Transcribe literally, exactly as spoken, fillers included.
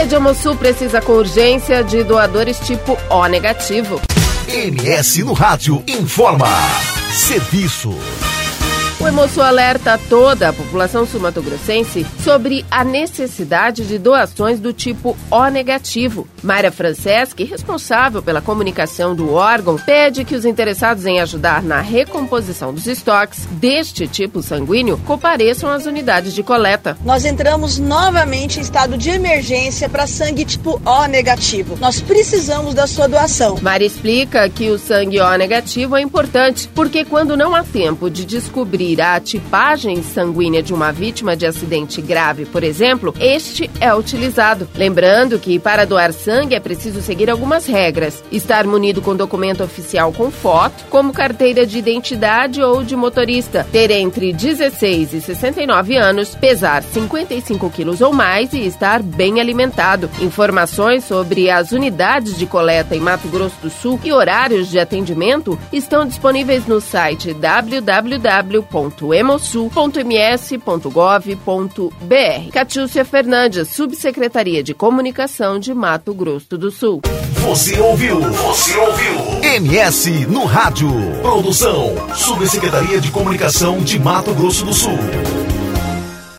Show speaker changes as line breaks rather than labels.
Rede Hemosul precisa com urgência de doadores tipo O negativo.
M S no Rádio informa. Serviço.
O Hemosul alerta toda a população sul-mato-grossense sobre a necessidade de doações do tipo O negativo. Mayra Franceschi, responsável pela comunicação do órgão, pede que os interessados em ajudar na recomposição dos estoques deste tipo sanguíneo compareçam às unidades de coleta.
Nós entramos novamente em estado de emergência para sangue tipo O negativo. Nós precisamos da sua doação.
Mayra explica que o sangue O negativo é importante porque quando não há tempo de descobrir a tipagem sanguínea de uma vítima de acidente grave, por exemplo, este é utilizado. Lembrando que para doar sangue é preciso seguir algumas regras. Estar munido com documento oficial com foto, como carteira de identidade ou de motorista, ter entre dezesseis e sessenta e nove anos, pesar cinquenta e cinco quilos ou mais e estar bem alimentado. Informações sobre as unidades de coleta em Mato Grosso do Sul e horários de atendimento estão disponíveis no site w w w ponto hemosul ponto m s ponto gov ponto b r. Catiúcia Fernandes, Subsecretaria de Comunicação de Mato Grosso do Sul.
Você ouviu? Você ouviu? M S no Rádio. Produção, Subsecretaria de Comunicação de Mato Grosso do Sul.